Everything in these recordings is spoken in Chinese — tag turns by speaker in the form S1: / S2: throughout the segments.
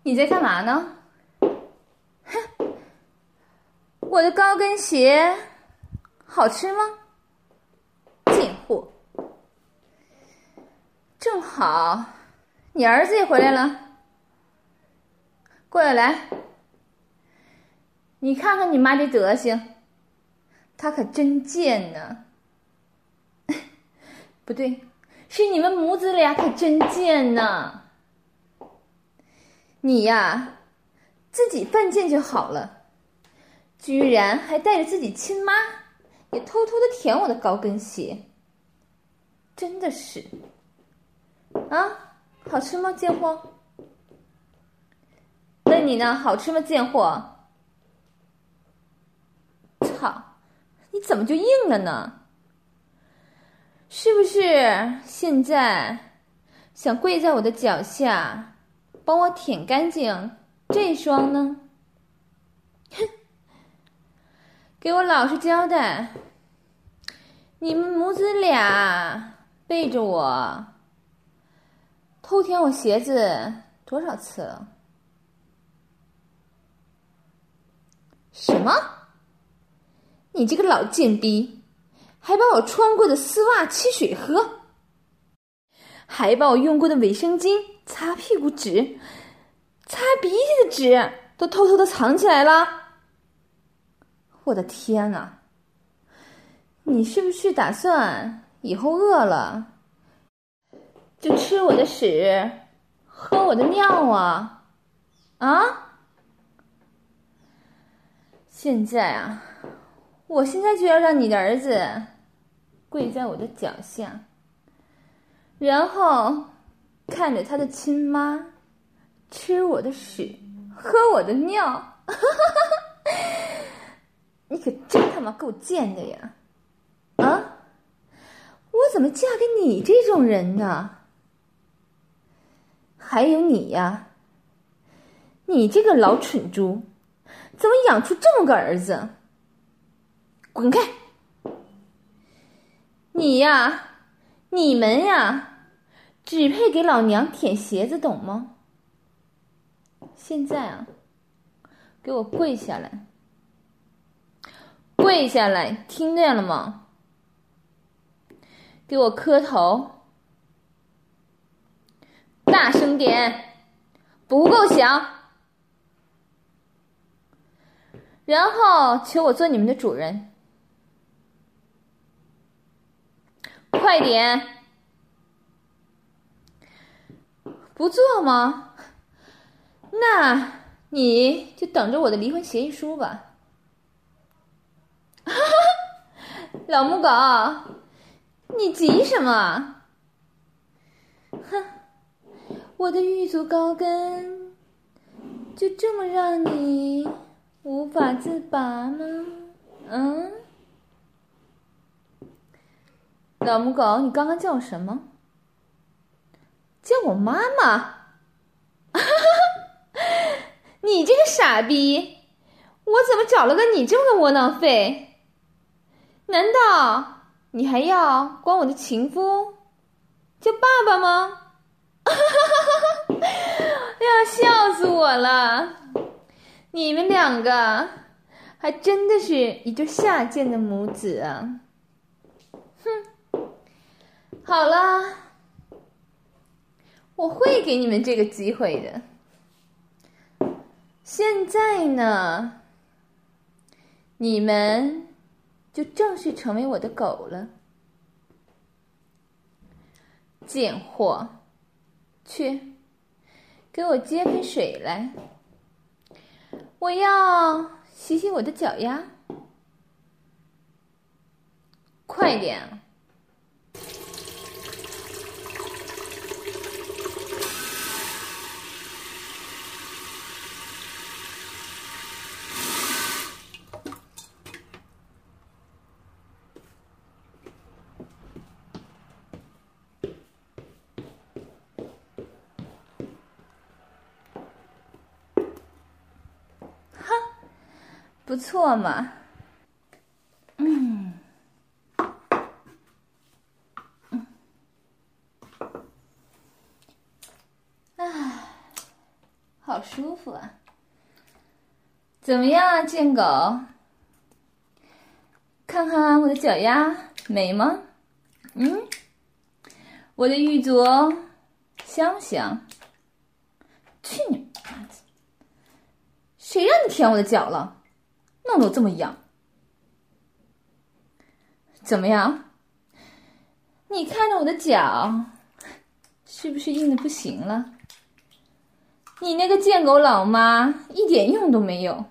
S1: 你在干嘛呢？哼，我的高跟鞋好吃吗？贱货！正好，你儿子也回来了，过来，你看看你妈这德行，她可真贱呢。不对，是你们母子俩可真贱呢。你呀，自己犯贱就好了，居然还带着自己亲妈也偷偷的舔我的高跟鞋，真的是啊，好吃吗，贱货？问你呢，好吃吗，贱货？操，你怎么就硬了呢？是不是现在想跪在我的脚下，帮我舔干净这双呢？哼，给我老实交代，你们母子俩背着我偷舔我鞋子多少次了？什么？你这个老贱逼，还把我穿过的丝袜沏水喝，还把我用过的卫生巾、擦屁股纸、擦鼻涕的纸都偷偷的藏起来了。我的天哪！你是不是打算以后饿了就吃我的屎，喝我的尿啊？啊？现在我现在就要让你的儿子跪在我的脚下，然后看着他的亲妈吃我的屎，喝我的尿。你可真他妈够贱的呀！啊，我怎么嫁给你这种人呢？还有你呀，你这个老蠢猪，怎么养出这么个儿子？滚开！你呀，你们呀，只配给老娘舔鞋子，懂吗？现在给我跪下来！跪下来，听见了吗？给我磕头，大声点，不够响。然后求我做你们的主人，快点！不做吗？那你就等着我的离婚协议书吧。老母狗，你急什么？哼，我的玉足高跟就这么让你无法自拔吗？嗯？老母狗，你刚刚叫我什么？叫我妈妈？你这个傻逼，我怎么找了个你这么个窝囊废？难道你还要管我的情夫叫爸爸吗？呀，笑死我了！你们两个还真的是一对下贱的母子啊！哼，好了，我会给你们这个机会的。现在呢，你们就正式成为我的狗了。贱货，去，给我接盆水来，我要洗洗我的脚丫。快点！不错嘛， 好舒服啊！怎么样啊，贱狗？看看我的脚丫，美吗？我的玉镯香不香？去你妈的！谁让你舔我的脚了？弄得我这么痒。怎么样？你看着我的脚，是不是硬的不行了？你那个贱狗老妈一点用都没有。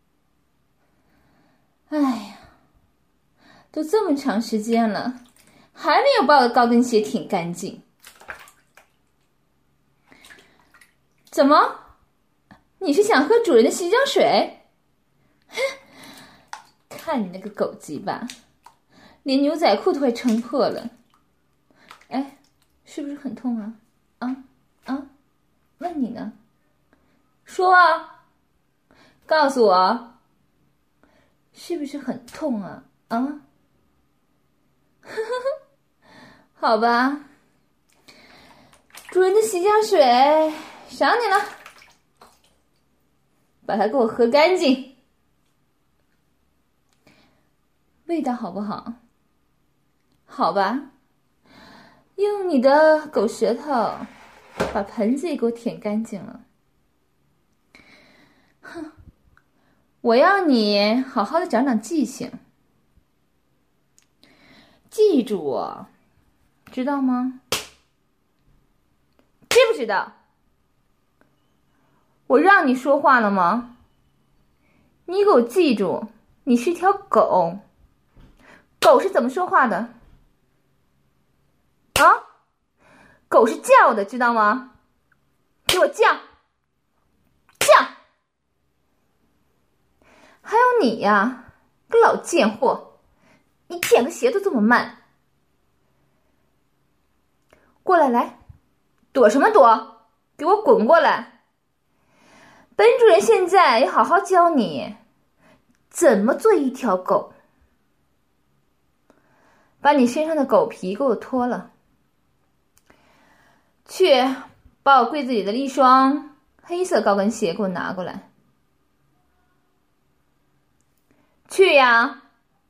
S1: 哎呀，都这么长时间了，还没有把我的高跟鞋舔干净。怎么？你是想喝主人的洗脚水？哼，看你那个狗鸡巴，连牛仔裤都快撑破了。哎，是不是很痛啊？问你呢？说啊，告诉我，是不是很痛啊？好吧，主人的洗脚水赏你了，把它给我喝干净。味道好不好？好吧，用你的狗舌头把盆子也给我舔干净了。哼，我要你好好的长长记性，记住我，知道吗？知不知道？我让你说话了吗？你给我记住，你是一条狗，狗是怎么说话的？啊？狗是叫的，知道吗？给我叫！叫！还有你呀，个老贱货，你舔个鞋都这么慢。过来，来，躲什么躲？给我滚过来！本主人现在要好好教你怎么做一条狗。把你身上的狗皮给我脱了，去把我柜子里的一双黑色高跟鞋给我拿过来。去呀！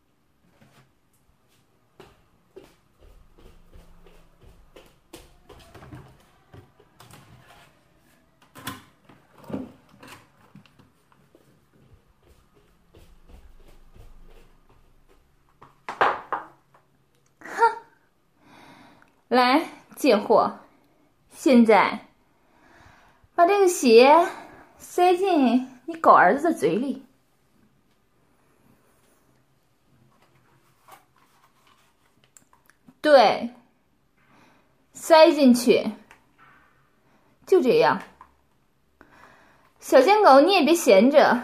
S1: 哼！来，贱货，现在把这个鞋塞进你狗儿子的嘴里。对，塞进去，就这样。小贱狗，你也别闲着，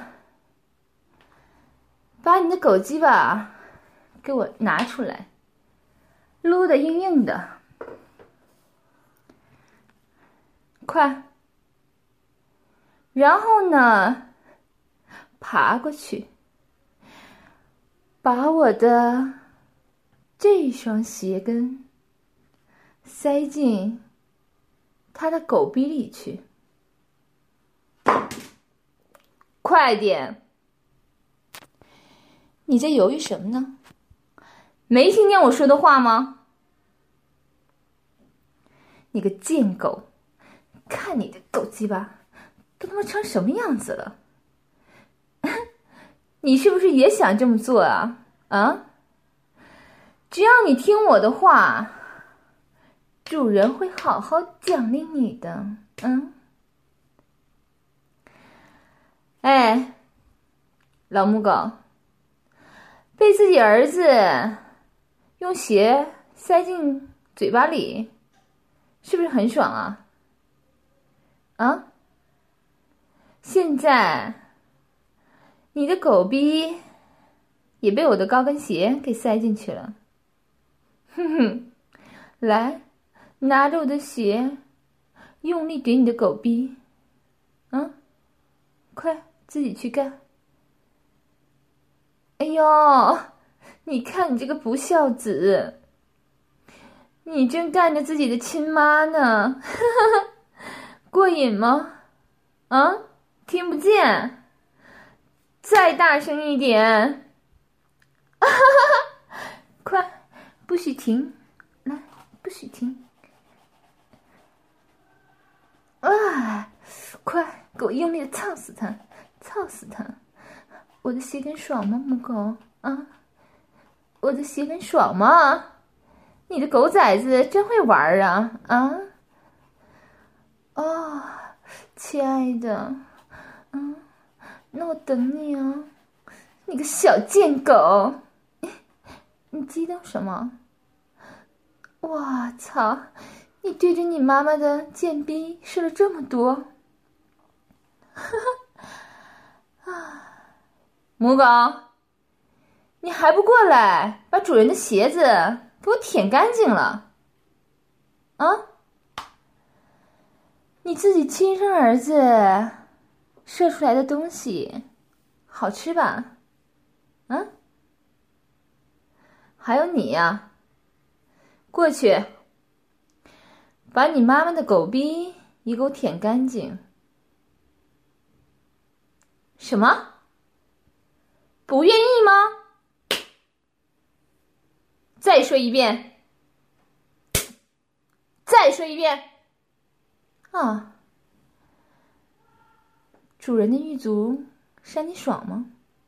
S1: 把你的狗鸡巴给我拿出来，撸得硬硬的，快！然后呢，爬过去，把我的这双鞋跟塞进他的狗逼里去，快点！你在犹豫什么呢？没听见我说的话吗？你个贱狗，看你的狗鸡巴都他妈成什么样子了？你是不是也想这么做啊？只要你听我的话，主人会好好奖励你的。哎，老母狗，被自己儿子用鞋塞进嘴巴里，是不是很爽啊？现在你的狗逼也被我的高跟鞋给塞进去了。来，拿着我的鞋，用力怼你的狗逼。快自己去干。哎呦，你看你这个不孝子，你正干着自己的亲妈呢，过瘾吗？ 啊，听不见，再大声一点！啊哈哈哈！快，不许停！来，不许停！啊，快，给我用力的操死他，操死他！我的鞋跟爽吗，母狗？啊，我的鞋跟爽吗？你的狗崽子真会玩啊！啊！哦，亲爱的，那我等你啊，你个小贱狗！你激动什么？我操！你对着你妈妈的贱逼射了这么多！哈哈啊！母狗，你还不过来把主人的鞋子给我舔干净了？啊？你自己亲生儿子射出来的东西好吃吧？还有你呀，过去把你妈妈的狗逼也给我舔干净。什么？不愿意吗？再说一遍，再说一遍。啊，主人的玉足扇你爽吗？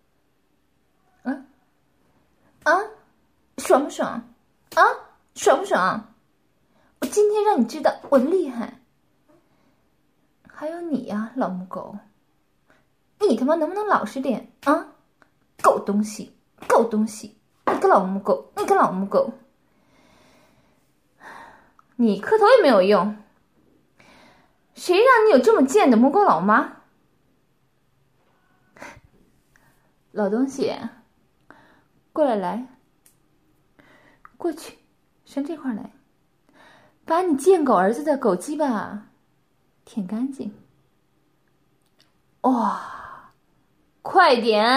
S1: 爽不爽？啊，爽不爽？我今天让你知道我的厉害。还有你呀，老母狗，你他妈能不能老实点啊？狗东西，狗东西，你个老母狗，你个老母狗，你磕头也没有用。谁让你有这么贱的母狗老妈？老东西，过来来，过去，上这块来，把你贱狗儿子的狗鸡巴舔干净。哇，快点！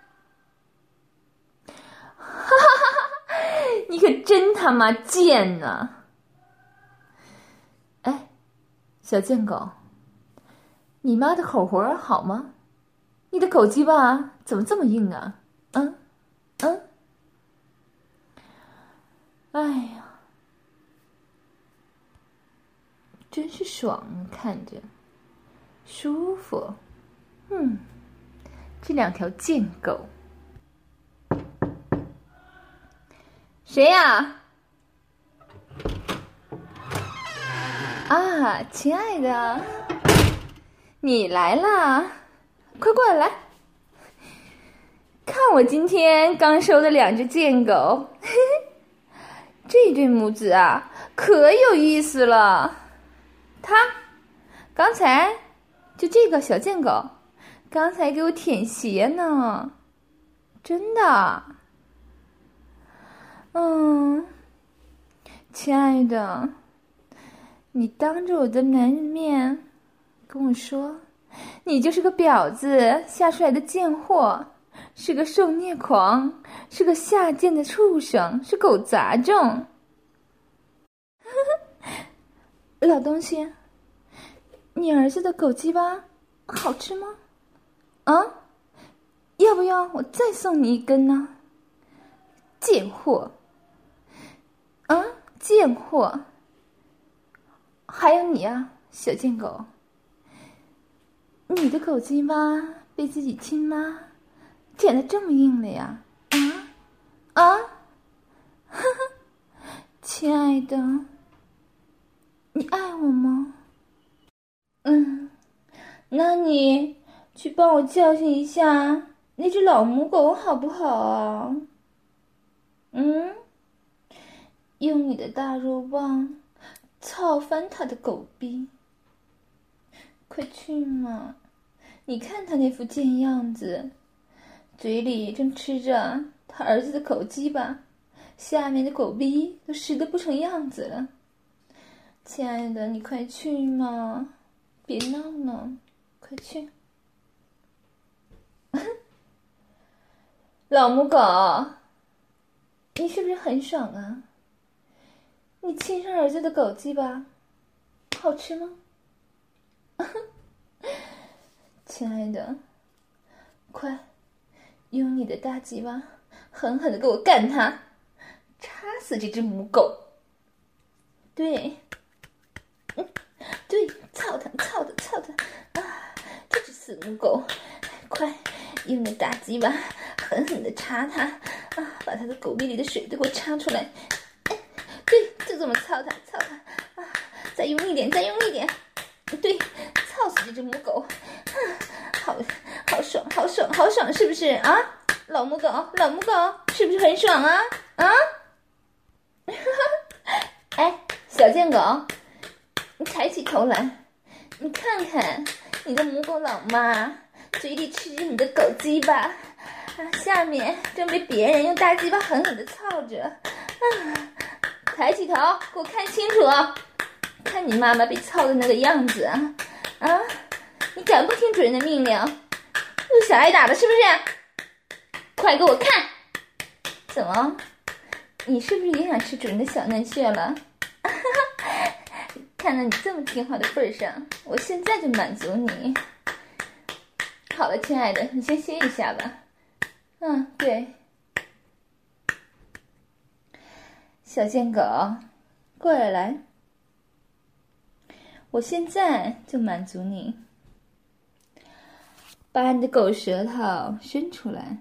S1: 哈哈哈！你可真他妈贱呐！哎，小贱狗，你妈的口活好吗？你的狗鸡巴怎么这么硬啊？哎呀，真是爽啊，看着舒服。这两条贱狗。谁呀？啊，亲爱的，你来啦，快过来！看我今天刚收的2只贱狗，嘿嘿，这对母子啊，可有意思了。刚才就这个小贱狗，刚才给我舔鞋呢，真的。亲爱的，你当着我的男人面跟我说，你就是个婊子下出来的贱货，是个受虐狂，是个下贱的畜生，是狗杂种。老东西，你儿子的狗鸡巴好吃吗？要不要我再送你一根呢？贱货！贱货！还有你啊，小贱狗，你的狗鸡巴被自己亲妈舔得这么硬了呀？亲爱的，你爱我吗？那你去帮我教训一下那只老母狗好不好啊？用你的大肉棒操翻他的狗逼！快去嘛！你看他那副贱样子，嘴里正吃着他儿子的狗鸡巴，下面的狗逼都湿得不成样子了。亲爱的，你快去嘛！别闹了，快去！老母狗，你是不是很爽啊？你亲生儿子的狗鸡巴好吃吗？ 亲爱的，快用你的大鸡巴狠狠地给我干它，插死这只母狗！对，对，操它啊！这只死母狗，快用你的大鸡巴狠狠地插它啊！把它的狗逼里的水都给我插出来！对，就这么操它啊！再用力点，对，操死这只母狗！好爽，是不是啊？老母狗，是不是很爽啊？啊！哎，小贱狗，你抬起头来，你看看你的母狗老妈嘴里吃着你的狗鸡巴啊，下面正被别人用大鸡巴狠狠地操着啊！抬起头，给我看清楚，看你妈妈被操的那个样子啊！你敢不听主人的命令？又想挨打的是不是？快给我看！怎么？你是不是也想吃主人的小嫩穴了？看到你这么听话的份上，我现在就满足你。好了，亲爱的，你先歇一下吧。对。小贱狗，过来，我现在就满足你。把你的狗舌头伸出来，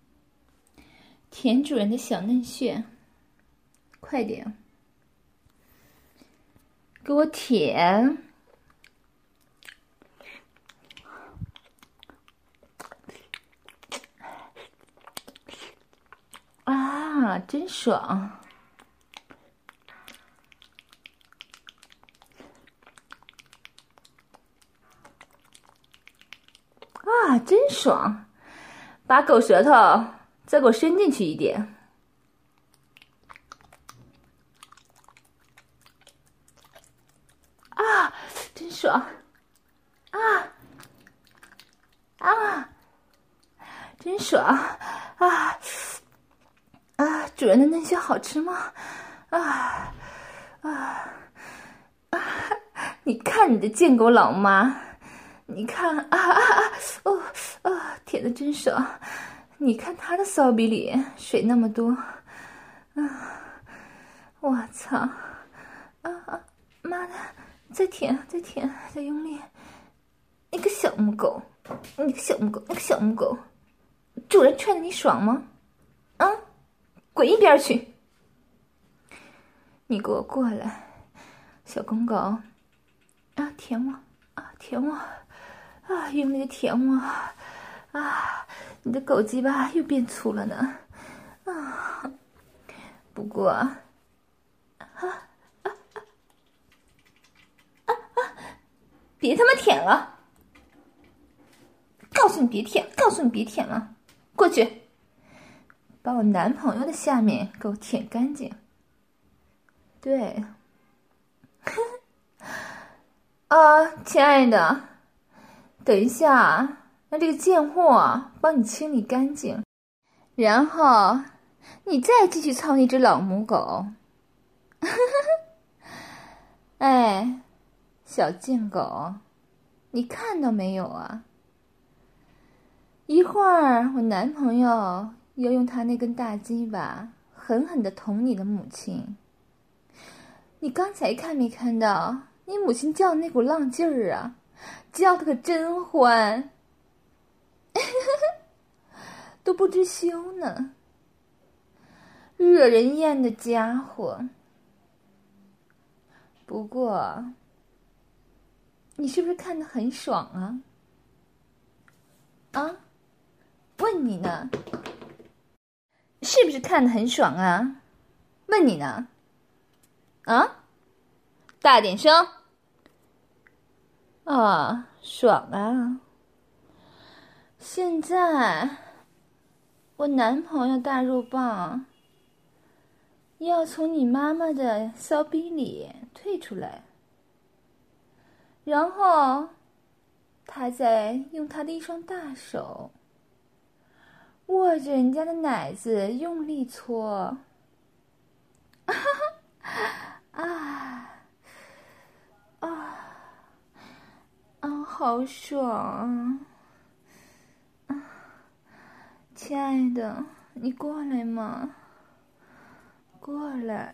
S1: 舔主人的小嫩穴，快点，给我舔！啊，真爽！啊，真爽！把狗舌头再给我伸进去一点。啊，真爽！真爽！主人的嫩穴好吃吗？你看你的贱狗老妈！你看舔得真爽！你看他的骚逼里水那么多，我操！妈的，再舔，再用力！你个小母狗，主人劝的你爽吗？滚一边去！你给我过来，小公狗！舔我！用力的舔我！你的狗鸡巴又变粗了呢！不过，别他妈舔了！告诉你别舔了！过去，把我男朋友的下面给我舔干净。对。亲爱的，等一下，让这个贱货帮你清理干净，然后你再继续操那只老母狗。哎，小贱狗，你看到没有啊？一会儿我男朋友要用他那根大鸡巴狠狠地捅你的母亲。你刚才看没看到你母亲叫的那股浪劲儿啊？叫的可真欢，都不知羞呢，惹人厌的家伙。不过，你是不是看得很爽啊？问你呢，是不是看得很爽啊？问你呢，大点声！爽啊！现在我男朋友大肉棒要从你妈妈的骚逼里退出来，然后他再用他的一双大手握着人家的奶子用力搓。好爽啊！ 亲爱的，你过来嘛，过来。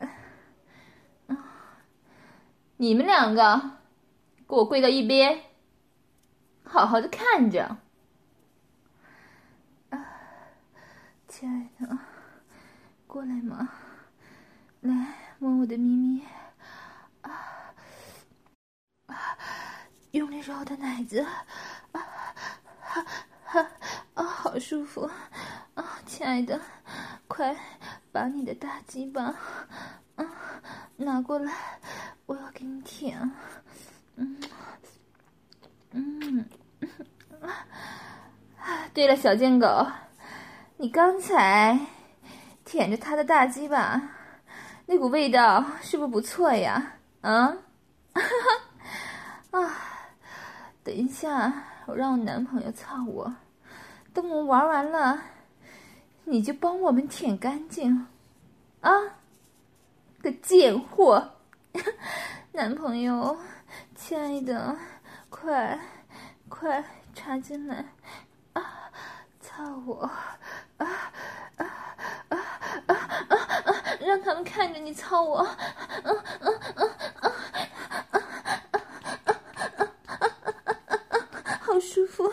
S1: 你们两个给我跪到一边，好好的看着。亲爱的，过来嘛，来摸我的咪咪。用力揉我的奶子。好舒服啊！亲爱的，快把你的大鸡巴拿过来，我要给你舔。对了，小贱狗，你刚才舔着他的大鸡巴，那股味道是不是不错呀？等一下，我让我男朋友操我，等我们玩完了，你就帮我们舔干净啊！个贱货！男朋友，亲爱的，快插进来操我！让他们看着你操我！好舒服！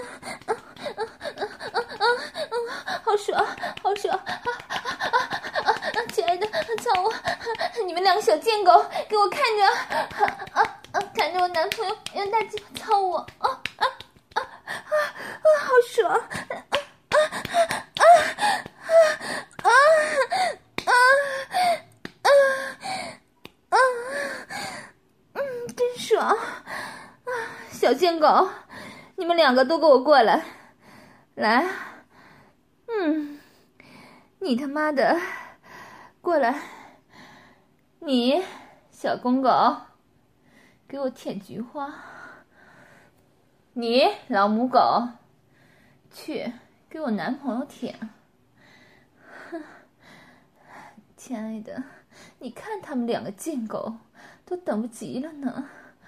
S1: 好爽！好爽！亲爱的，操我！你们两个小贱狗，给我看着！看着我男朋友用大鸡巴操我！好爽！真爽！小贱狗，你们两个都给我过来！来，你他妈的过来！你小公狗，给我舔菊花！你老母狗，去给我男朋友舔！亲爱的，你看他们两个贱狗都等不及了呢！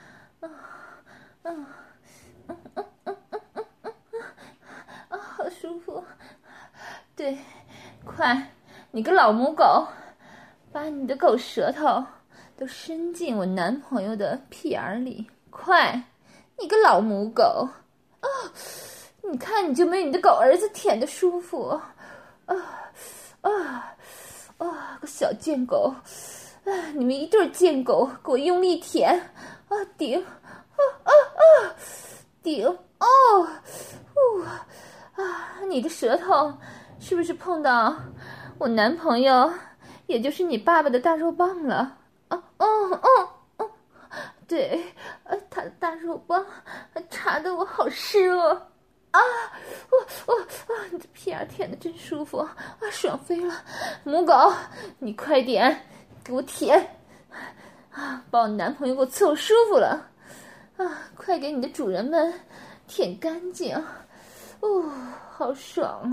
S1: 好舒服！对，快，你个老母狗，把你的狗舌头都伸进我男朋友的屁眼里！快，你个老母狗！你看你就没有你的狗儿子舔的舒服！个小贱狗！你们一对贱狗，给我用力舔！顶！顶！你的舌头是不是碰到我男朋友，也就是你爸爸的大肉棒了？对，他的大肉棒插得我好湿哦！你这屁眼舔的真舒服爽飞了！母狗，你快点给我舔把我男朋友给我伺候舒服了快给你的主人们舔干净！好爽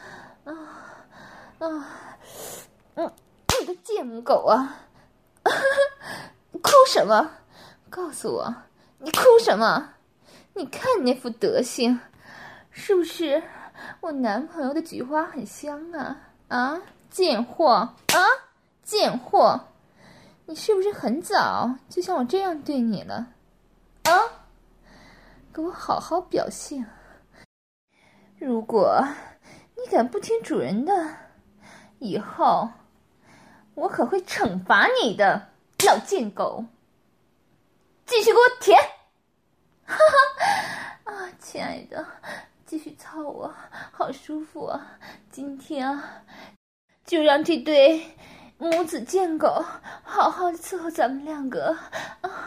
S1: 你个贱母狗啊！你哭什么？告诉我，你哭什么？你看你那副德行，是不是我男朋友的菊花很香贱货贱货！你是不是很早就像我这样对你了给我好好表现！如果你敢不听主人的，以后我可会惩罚你的，老贱狗！继续给我舔！亲爱的，继续操我，好舒服啊！今天就让这对母子贱狗好好的伺候咱们两个